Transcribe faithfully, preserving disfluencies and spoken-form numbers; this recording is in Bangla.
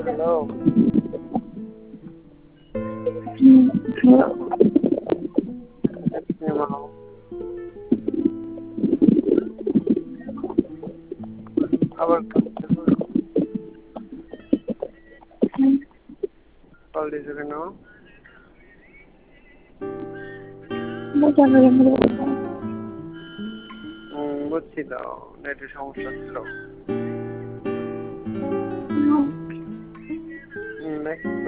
হ্যালো। হুম, হ্যালো। আবার হুম। কল দিছো কেন? হুম, বুঝছি তো নেটের সমস্যা ছিল। হুম। হুম, নেক্সট